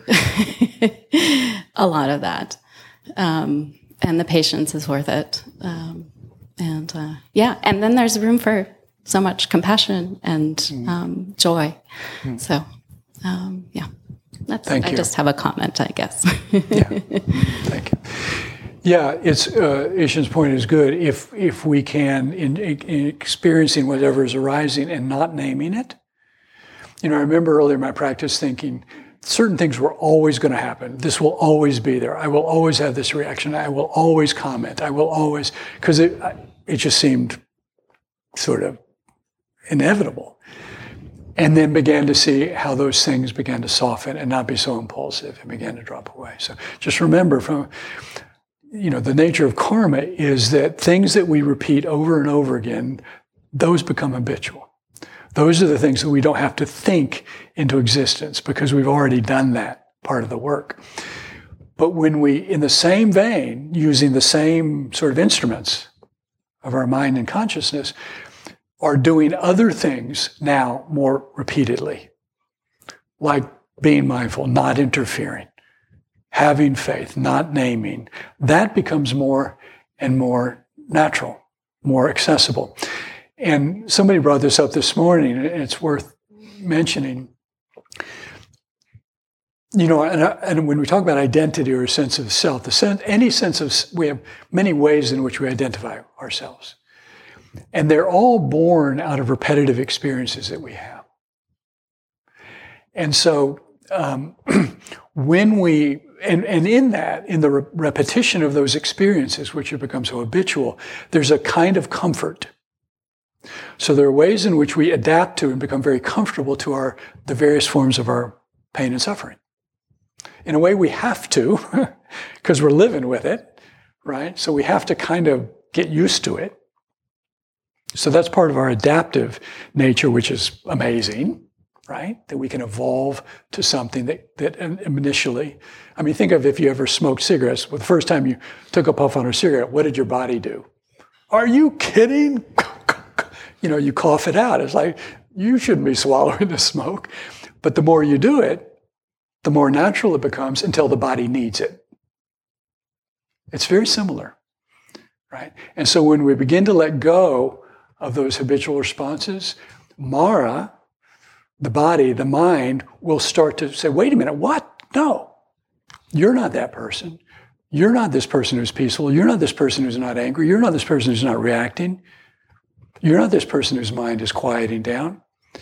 a lot of that. And the patience is worth it. And then there's room for so much compassion and joy. So, Thank you. I just have a comment, I guess. Yeah, thank you. Yeah, Ishin's point is good. If we can, in experiencing whatever is arising and not naming it. I remember earlier in my practice thinking, certain things were always going to happen. This will always be there. I will always have this reaction. I will always comment. I will always, because it just seemed sort of inevitable. And then began to see how those things began to soften and not be so impulsive and began to drop away. So just remember the nature of karma is that things that we repeat over and over again, those become habitual. Those are the things that we don't have to think into existence because we've already done that part of the work. But when we, in the same vein, using the same sort of instruments of our mind and consciousness, are doing other things now more repeatedly, like being mindful, not interfering, having faith, not naming, that becomes more and more natural, more accessible. And somebody brought this up this morning, and it's worth mentioning. And when we talk about identity or a sense of self, we have many ways in which we identify ourselves. And they're all born out of repetitive experiences that we have. And so when we, and in the repetition of those experiences, which have become so habitual, there's a kind of comfort. So there are ways in which we adapt to and become very comfortable to the various forms of our pain and suffering. In a way, we have to, because we're living with it, right? So we have to kind of get used to it. So that's part of our adaptive nature, which is amazing, right? That we can evolve to something that initially, think of if you ever smoked cigarettes. Well, the first time you took a puff on a cigarette, what did your body do? Are you kidding? You cough it out. It's like, you shouldn't be swallowing the smoke. But the more you do it, the more natural it becomes until the body needs it. It's very similar, right? And so when we begin to let go of those habitual responses, Mara, the body, the mind, will start to say, wait a minute, what? No, you're not that person. You're not this person who's peaceful. You're not this person who's not angry. You're not this person who's not reacting. You're not this person whose mind is quieting down.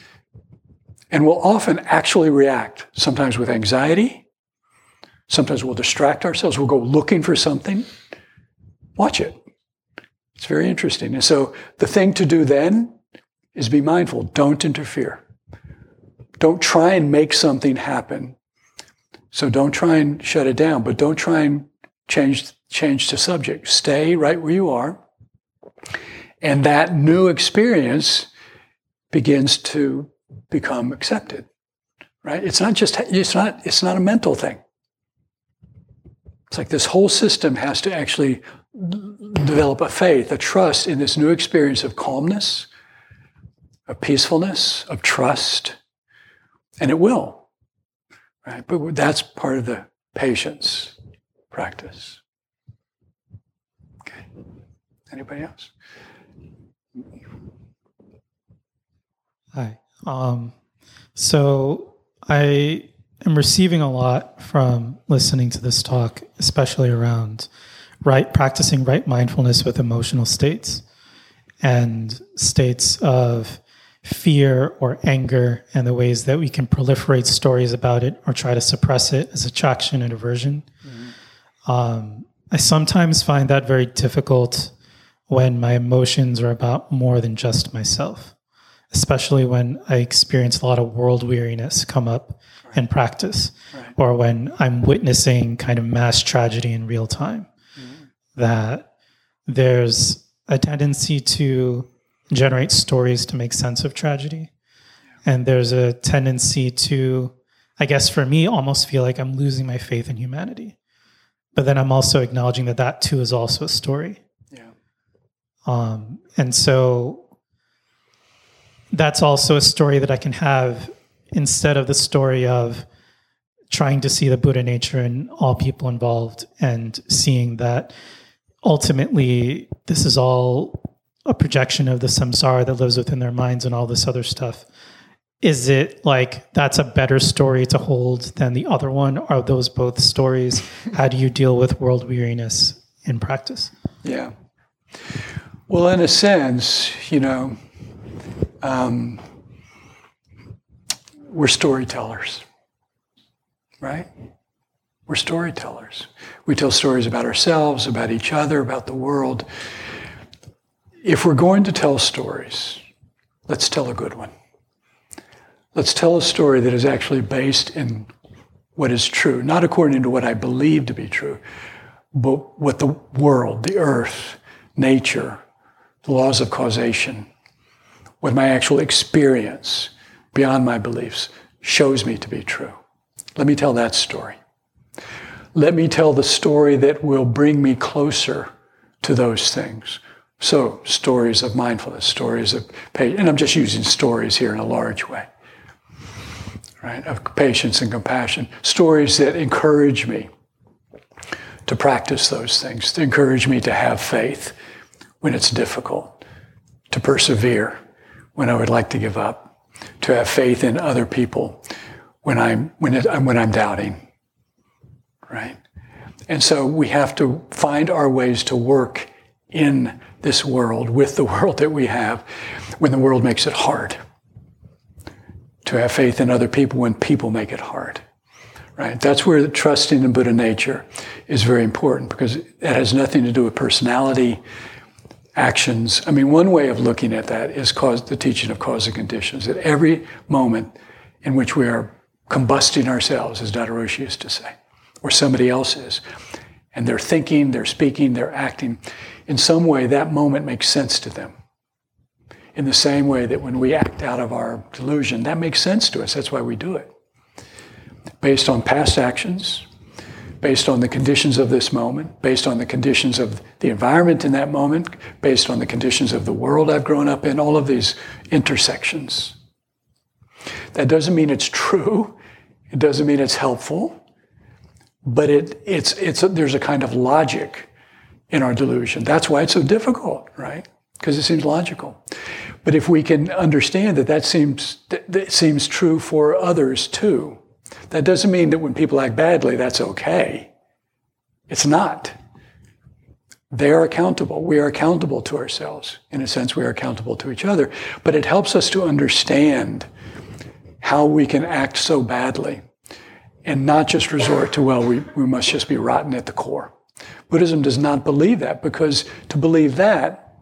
And we'll often actually react, sometimes with anxiety. Sometimes we'll distract ourselves. We'll go looking for something. Watch it. It's very interesting. And so the thing to do then is be mindful. Don't interfere. Don't try and make something happen. So don't try and shut it down, but don't try and change the subject. Stay right where you are. And that new experience begins to become accepted, right? It's not a mental thing. It's like this whole system has to actually develop a faith, a trust in this new experience of calmness, of peacefulness, of trust, And it will, right? But that's part of the patience practice. Okay. Anybody else? Hi. So I am receiving a lot from listening to this talk, especially around practicing right mindfulness with emotional states and states of fear or anger and the ways that we can proliferate stories about it or try to suppress it as attraction and aversion. I sometimes find that very difficult when my emotions are about more than just myself, especially when I experience a lot of world weariness come up in practice, or when I'm witnessing kind of mass tragedy in real time, that there's a tendency to generate stories to make sense of tragedy. And there's a tendency to, I guess for me, almost feel like I'm losing my faith in humanity. But then I'm also acknowledging that that too is also a story. And so that's also a story that I can have instead of the story of trying to see the Buddha nature in all people involved and seeing that ultimately this is all a projection of the samsara that lives within their minds and all this other stuff. Is it like that's a better story to hold than the other one? Are those both stories? How do you deal with world weariness in practice? Yeah. Well, in a sense, we're storytellers, right? We're storytellers. We tell stories about ourselves, about each other, about the world. If we're going to tell stories, let's tell a good one. Let's tell a story that is actually based in what is true, not according to what I believe to be true, but what the world, the earth, nature, the laws of causation, what my actual experience beyond my beliefs shows me to be true. Let me tell that story. Let me tell the story that will bring me closer to those things. So, stories of mindfulness, stories of patience, and I'm just using stories here in a large way, right? Of patience and compassion. Stories that encourage me to practice those things, to encourage me to have faith when it's difficult, to persevere when I would like to give up, to have faith in other people when I'm doubting, right? And so we have to find our ways to work in this world, with the world that we have, when the world makes it hard. To have faith in other people when people make it hard, right? That's where the trusting in Buddha nature is very important, because it has nothing to do with personality, actions. I mean, one way of looking at that is the teaching of cause and conditions. At every moment in which we are combusting ourselves, as Dada Roshi used to say, or somebody else is, and they're thinking, they're speaking, they're acting, in some way that moment makes sense to them. In the same way that when we act out of our delusion, that makes sense to us. That's why we do it. Based on past actions, based on the conditions of this moment, based on the conditions of the environment in that moment, based on the conditions of the world I've grown up in, all of these intersections. That doesn't mean it's true. It doesn't mean it's helpful. But there's a kind of logic in our delusion. That's why it's so difficult, right? Because it seems logical. But if we can understand that seems true for others too, that doesn't mean that when people act badly, that's okay. It's not. They are accountable. We are accountable to ourselves. In a sense, we are accountable to each other. But it helps us to understand how we can act so badly and not just resort to, well, we must just be rotten at the core. Buddhism does not believe that, because to believe that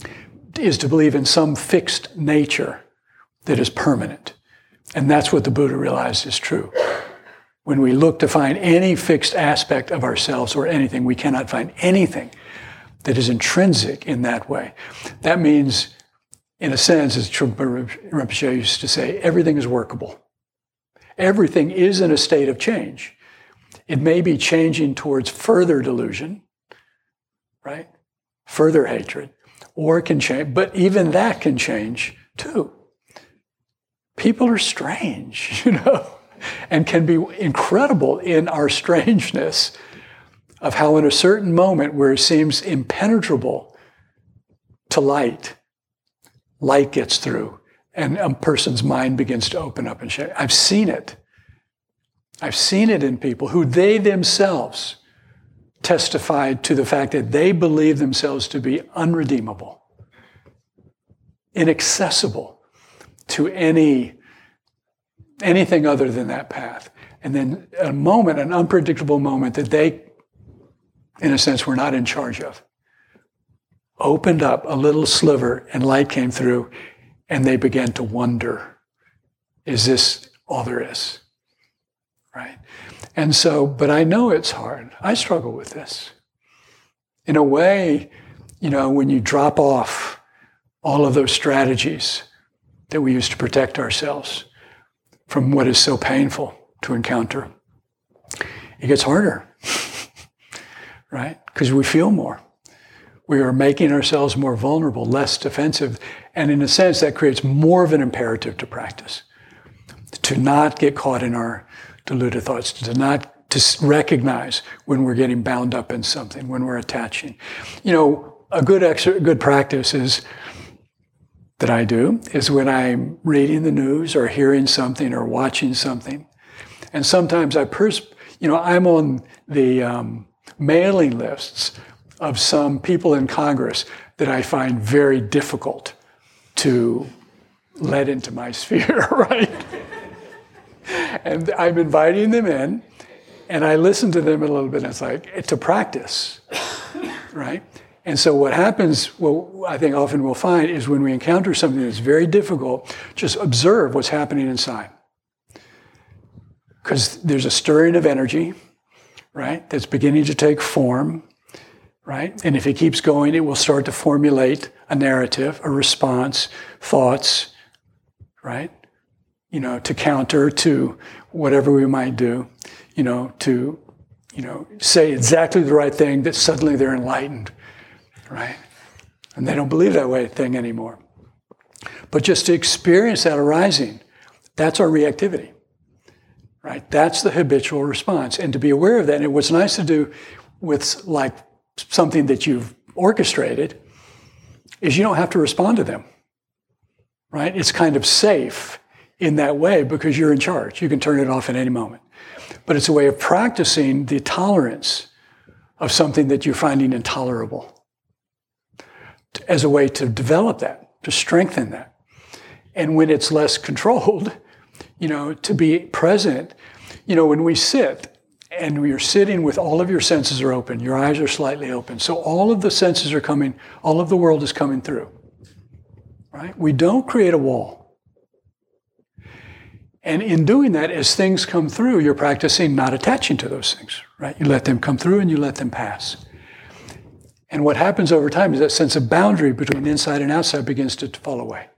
is to believe in some fixed nature that is permanent. And that's what the Buddha realized is true. When we look to find any fixed aspect of ourselves or anything, we cannot find anything that is intrinsic in that way. That means, in a sense, as Trungpa Rinpoche used to say, everything is workable. Everything is in a state of change. It may be changing towards further delusion, right? Further hatred, or it can change, but even that can change too. people are strange, and can be incredible in our strangeness of how in a certain moment where it seems impenetrable to light gets through and a person's mind begins to open up and share. I've seen it. I've seen it in people who they themselves testified to the fact that they believe themselves to be unredeemable, inaccessible to anything other than that path. And then a moment, an unpredictable moment that they, in a sense, were not in charge of, opened up a little sliver and light came through and they began to wonder, is this all there is? Right? And so, but I know it's hard. I struggle with this. In a way, when you drop off all of those strategies that we use to protect ourselves from what is so painful to encounter, it gets harder, right? Because we feel more. We are making ourselves more vulnerable, less defensive, and in a sense that creates more of an imperative to practice, to not get caught in our deluded thoughts, to recognize when we're getting bound up in something, when we're attaching. A good practice is that I do is when I'm reading the news or hearing something or watching something, and sometimes I'm on the mailing lists of some people in Congress that I find very difficult to let into my sphere, right? And I'm inviting them in, and I listen to them a little bit, and it's like, it's a practice, right? And so what happens, what I think often we'll find, is when we encounter something that's very difficult, just observe what's happening inside. Because there's a stirring of energy, right, that's beginning to take form, right? And if it keeps going, it will start to formulate a narrative, a response, thoughts, right? To counter to whatever we might do, to say exactly the right thing that suddenly they're enlightened, right? And they don't believe that way thing anymore. But just to experience that arising, that's our reactivity, right? That's the habitual response. And to be aware of that, and what's nice to do with like something that you've orchestrated is you don't have to respond to them, right? It's kind of safe in that way because you're in charge. You can turn it off at any moment. But it's a way of practicing the tolerance of something that you're finding intolerable as a way to develop that, to strengthen that. And when it's less controlled, to be present. When we sit and you're sitting with all of your senses are open, your eyes are slightly open, so all of the senses are coming, all of the world is coming through, right? We don't create a wall. And in doing that, as things come through, you're practicing not attaching to those things, right? You let them come through and you let them pass. And what happens over time is that sense of boundary between inside and outside begins to fall away.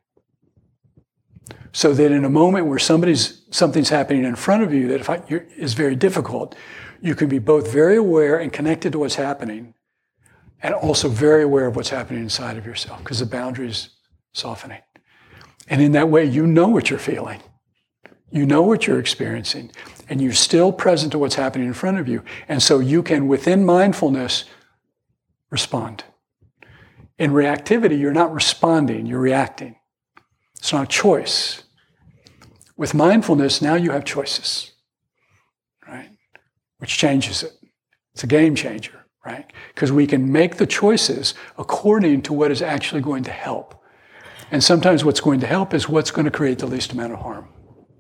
So that in a moment where something's happening in front of you that is very difficult, you can be both very aware and connected to what's happening, and also very aware of what's happening inside of yourself, because the boundary is softening. And in that way, you know what you're feeling. You know what you're experiencing, and you're still present to what's happening in front of you. And so you can, within mindfulness, respond. In reactivity, you're not responding, you're reacting. It's not a choice. With mindfulness, now you have choices, right? Which changes it. It's a game changer, right? Because we can make the choices according to what is actually going to help. And sometimes what's going to help is what's going to create the least amount of harm.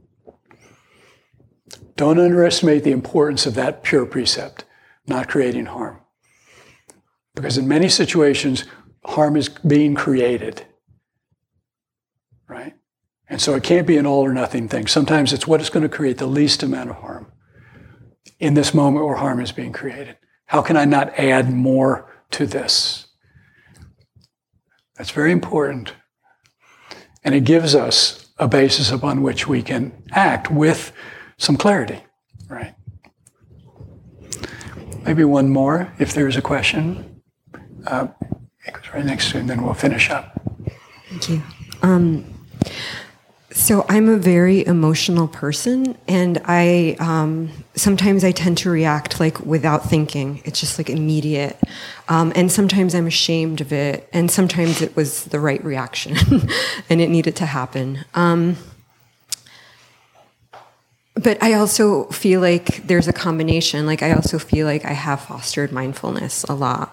Don't underestimate the importance of that pure precept, not creating harm. Because in many situations, harm is being created, right? And so it can't be an all or nothing thing. Sometimes it's what is going to create the least amount of harm in this moment where harm is being created. How can I not add more to this? That's very important. And it gives us a basis upon which we can act with some clarity, right? Maybe one more, if there's a question. It goes right next to it, and then we'll finish up. Thank you. So I'm a very emotional person, and I sometimes I tend to react like without thinking. It's just like immediate, and sometimes I'm ashamed of it, and sometimes it was the right reaction, and it needed to happen. But I also feel like there's a combination. Like I also feel like I have fostered mindfulness a lot.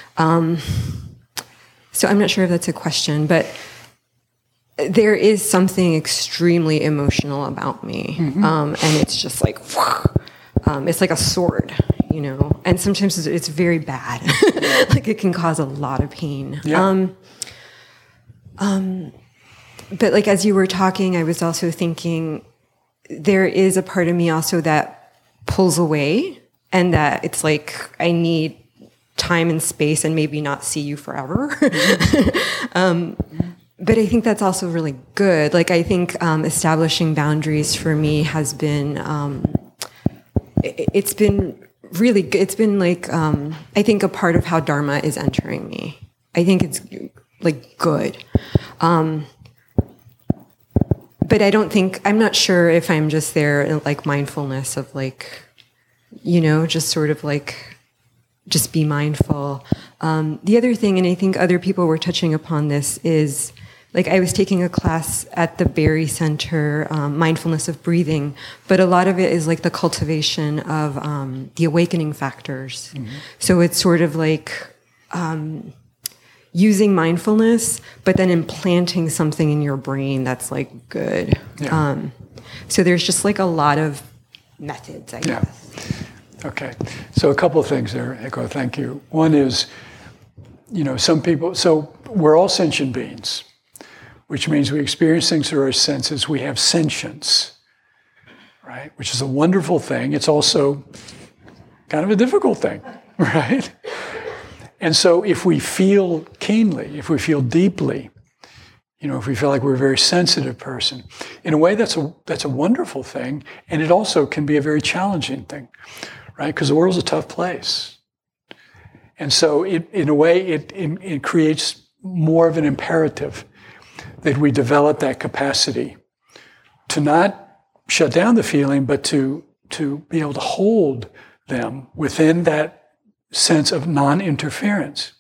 So I'm not sure if that's a question, but there is something extremely emotional about me, and it's just like, it's like a sword, you know. And sometimes it's very bad, like it can cause a lot of pain. Yeah. But like as you were talking, I was also thinking there is a part of me also that pulls away, and that it's like I need time and space, and maybe not see you forever. But I think that's also really good. Like, I think establishing boundaries for me has been, it's been really good. It's been like, I think a part of how Dharma is entering me. I think it's like good. But I don't think, I'm not sure if I'm just there in like mindfulness of like, you know, just sort of like, just be mindful. The other thing, and I think other people were touching upon this, is like I was taking a class at the Berry Center, mindfulness of breathing, but a lot of it is like the cultivation of the awakening factors. So it's sort of like using mindfulness, but then implanting something in your brain that's like good. Yeah. So there's just like a lot of methods, I guess. Okay. So a couple of things there, Echo. Thank you. One is, you know, some people, so we're all sentient beings, which means we experience things through our senses. We have sentience, right? Which is a wonderful thing. It's also kind of a difficult thing, right? And so if we feel keenly, if we feel deeply, you know, if we feel like we're a very sensitive person, in a way that's a wonderful thing, and it also can be a very challenging thing, right? Because the world's a tough place. And so in a way, it creates more of an imperative that we develop that capacity to not shut down the feeling, but to be able to hold them within that sense of non-interference.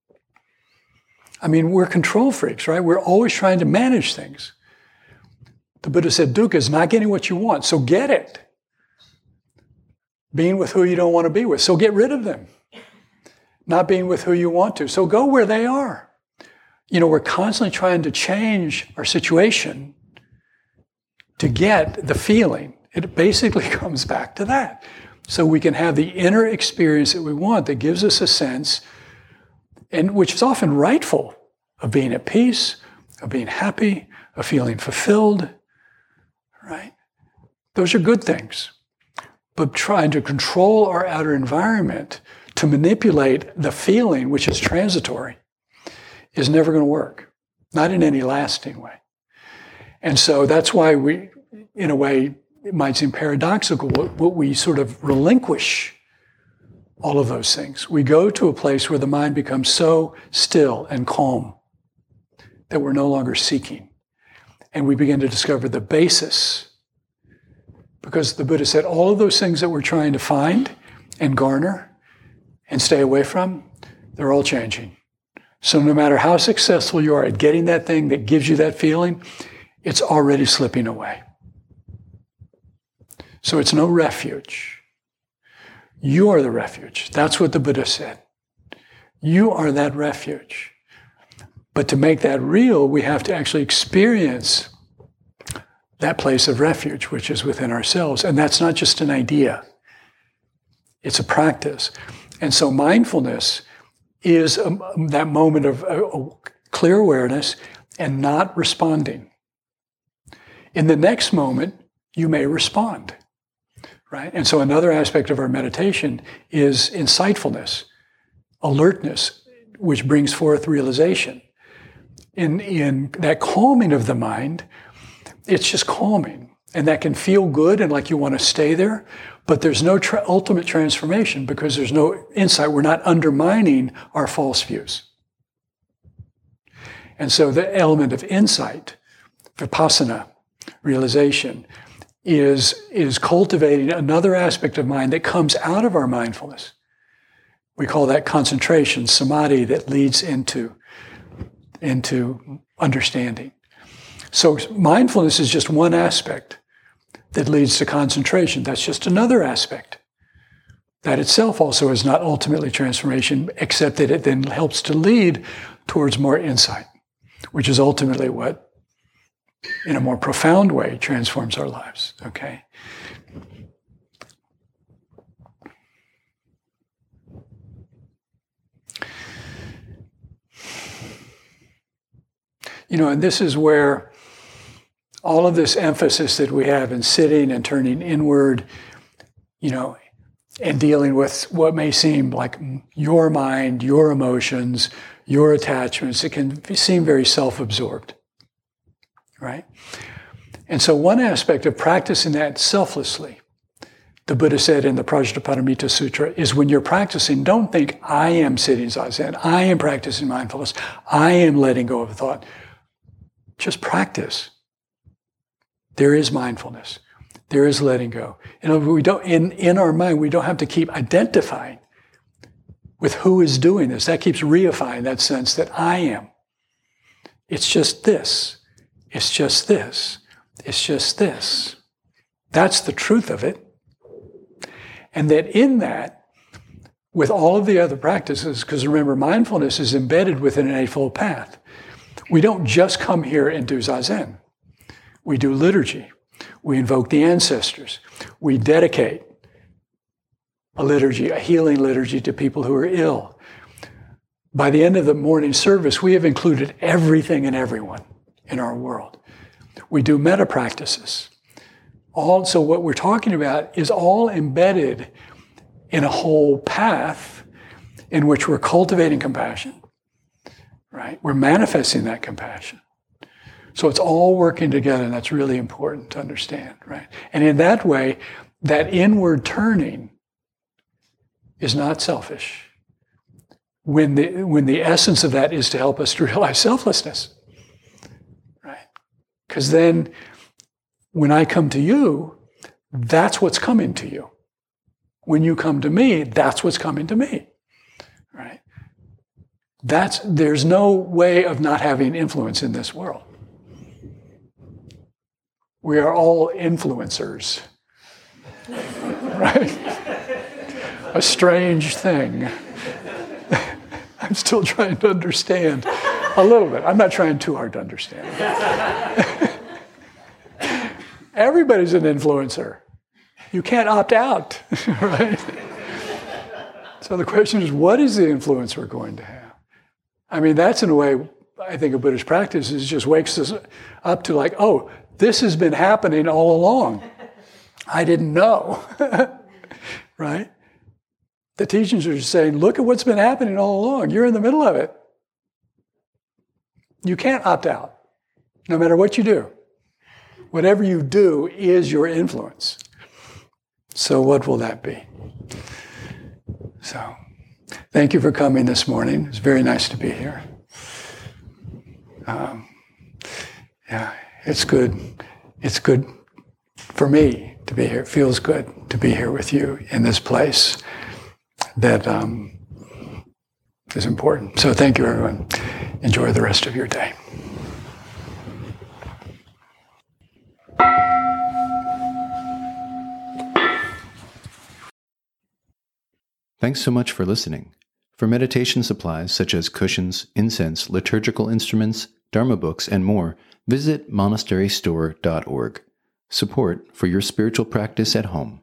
I mean, we're control freaks, right? We're always trying to manage things. The Buddha said, dukkha is not getting what you want, so get it. Being with who you don't want to be with, so get rid of them. Not being with who you want to, so go where they are. You know, we're constantly trying to change our situation to get the feeling. It basically comes back to that. So we can have the inner experience that we want that gives us a sense, and which is often rightful, of being at peace, of being happy, of feeling fulfilled, right? Those are good things. But trying to control our outer environment to manipulate the feeling, which is transitory, is never going to work, not in any lasting way. And so that's why we, in a way, it might seem paradoxical, what we sort of relinquish all of those things. We go to a place where the mind becomes so still and calm that we're no longer seeking. And we begin to discover the basis. Because the Buddha said all of those things that we're trying to find and garner and stay away from, they're all changing. So no matter how successful you are at getting that thing that gives you that feeling, it's already slipping away. So it's no refuge. You are the refuge. That's what the Buddha said. You are that refuge. But to make that real, we have to actually experience that place of refuge, which is within ourselves. And that's not just an idea. It's a practice. And so mindfulness is that moment of clear awareness and not responding. In the next moment, you may respond, right? And so another aspect of our meditation is insightfulness, alertness, which brings forth realization. In that calming of the mind, it's just calming. And that can feel good and like you want to stay there, but there's no ultimate transformation because there's no insight. We're not undermining our false views. And so the element of insight, vipassana, realization is cultivating another aspect of mind that comes out of our mindfulness. We call that concentration, samadhi, that leads into understanding. So mindfulness is just one aspect that leads to concentration. That's just another aspect. That itself also is not ultimately transformation, except that it then helps to lead towards more insight, which is ultimately what, in a more profound way, transforms our lives, okay? And this is where all of this emphasis that we have in sitting and turning inward, and dealing with what may seem like your mind, your emotions, your attachments, it can seem very self-absorbed, right? And so one aspect of practicing that selflessly, the Buddha said in the Prajnaparamita Sutra, is when you're practicing, don't think, I am sitting zazen, I am practicing mindfulness, I am letting go of thought. Just practice. There is mindfulness. There is letting go. We don't, in our mind, we don't have to keep identifying with who is doing this. That keeps reifying that sense that I am. It's just this. It's just this. It's just this. That's the truth of it. And that in that, with all of the other practices, because remember, mindfulness is embedded within an Eightfold Path. We don't just come here and do zazen. We do liturgy. We invoke the ancestors. We dedicate a liturgy, a healing liturgy to people who are ill. By the end of the morning service, we have included everything and everyone in our world. We do metta practices. So what we're talking about is all embedded in a whole path in which we're cultivating compassion, right? We're manifesting that compassion. So it's all working together, and that's really important to understand, right? And in that way, that inward turning is not selfish. When the essence of that is to help us to realize selflessness, right? Because then, when I come to you, that's what's coming to you. When you come to me, that's what's coming to me, right? There's no way of not having influence in this world. We are all influencers, right? A strange thing. I'm still trying to understand a little bit. I'm not trying too hard to understand. Everybody's an influencer. You can't opt out, right? So the question is, what is the influence we're going to have? I mean, that's in a way, I think a Buddhist practice is just wakes us up to like, oh, this has been happening all along. I didn't know, right? The teachings are just saying, look at what's been happening all along. You're in the middle of it. You can't opt out, no matter what you do. Whatever you do is your influence. So what will that be? So, thank you for coming this morning. It's very nice to be here. Yeah, it's good. It's good for me to be here. It feels good to be here with you in this place that is important. So thank you, everyone. Enjoy the rest of your day. Thanks so much for listening. For meditation supplies such as cushions, incense, liturgical instruments, Dharma books, and more, visit monasterystore.org. Support for your spiritual practice at home.